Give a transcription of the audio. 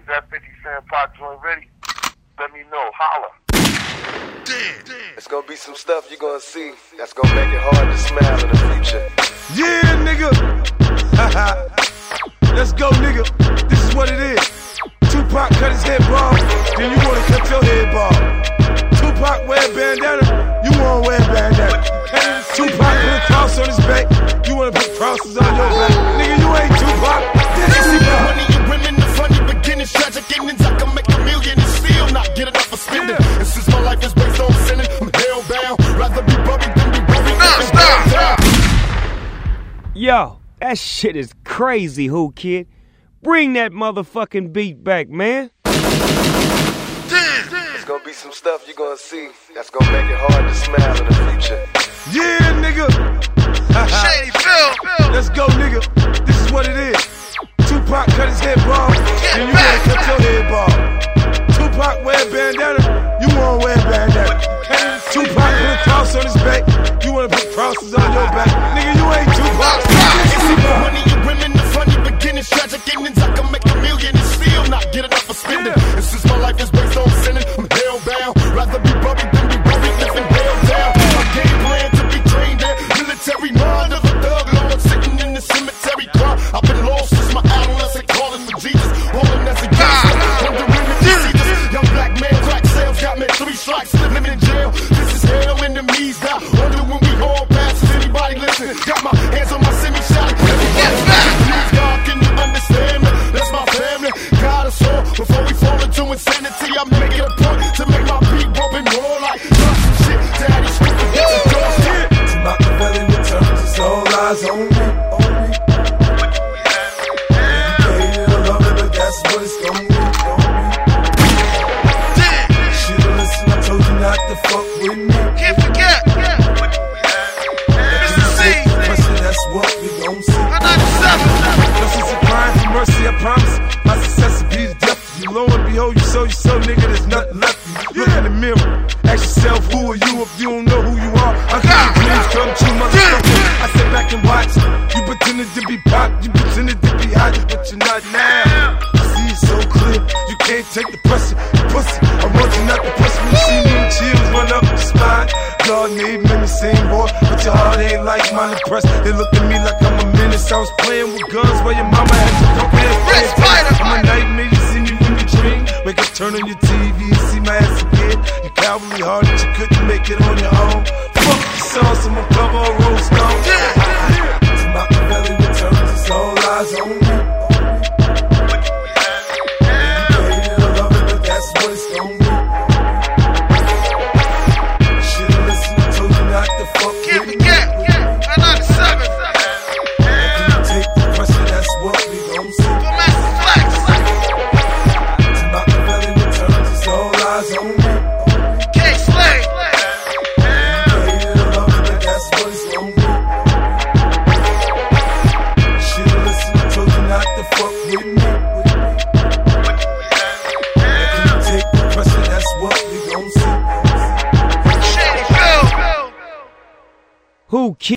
that 50 Cent Pac joint ready, let me know. Holla. It's gonna be some stuff you're gonna see that's gonna make it hard to smile in the future. Yeah, nigga. Let's go, nigga. This is what it is. Tupac cut his head bald, then you wanna cut your head bald. Tupac wear a bandana, you wanna wear a bandana. Tupac put a cross on his back, you wanna put crosses on your back. Nigga, you ain't Tupac. This is money and women, the funny beginnings, tragic endings. I can make a million and still not get enough for spending. And since my life is based on sinning, I'm hellbound. Rather be buried than be buried. Yo, that shit is crazy, Who Kid. Bring that motherfucking beat back, man. It's gonna be some stuff you're gonna see that's gonna make it hard to smile in the future. Yeah, nigga. Shady Phil. Let's go, nigga. This is what it is. Tupac cut his head bald, then you wanna cut your head bald. Tupac wear a bandana, you wanna wear a bandana. Tupac put a cross on his back, you wanna put crosses on your back. Nigga, you ain't Tupac. Money and women, the funny beginnings, tragic endings. I can make a million and still not get enough for spending. And since my life is based on sinning, I'm hellbound. Rather be buried than be buried, living hell down. My game plan to be trained in military mind of a thug lord sitting in the cemetery crying. I've been lost since my adolescent, calling for Jesus, holding as a gangster. Wondering if you see this young black man, crack sales got me 3 strikes, living in jail. This is hell, enemies die. Wonder when we all pass. Is anybody listen? Got my hands on my semi-shot. Please God, can you understand me? That's my family. God us all. Before we fall into insanity, I make it a point to make my beat bump and roll like some shit. Daddy, stupid, get the door shit. To Machiavelli returns, it's all eyes on me. You love it, but that's what it's gonna be. Should've listened, I told you not to fuck with me. Can't forget. Mr. C. That's what we gon' see. 97. No sense in crying for mercy, I promise. My success will be the death of you. Lo and behold, you so, nigga, there's nothing left of you. Look in the mirror, ask yourself, who are you if you don't know who you are? I can your dreams come true, motherfucker. I sit back and watch. You pretended to be pop, you pretended to be hot, but you're not now. I see it so clear, you can't take the pressure. You pussy, I want you not to press me. You see me in chills run up the spine. God made me the same boy, but your heart ain't like mine. Impressed, they look at me like I'm a menace. I was playing with guns while your mama had to come in. I'm a nightmare, you see me when you dream. Wake up, turn on your TV, and see my ass again. You cowardly hard that you couldn't make it on your own. Fuck the sauce, I'm a cover a Rolling Stone. To Machiavelli returns, it's all eyes on me. You love it, but that's what it's gonna be. Should've listened, I told you not to fuck Can't with me. forget. 97. Take the pressure, that's what we gon' see. For Master Flex. To Machiavelli returns, it's all eyes on me. K-Slay. You love it, but that's what it's gonna be. Should've listened, I told you not to fuck with me. Take the pressure, that's what we gon' see. Shady Phil. Who Kid?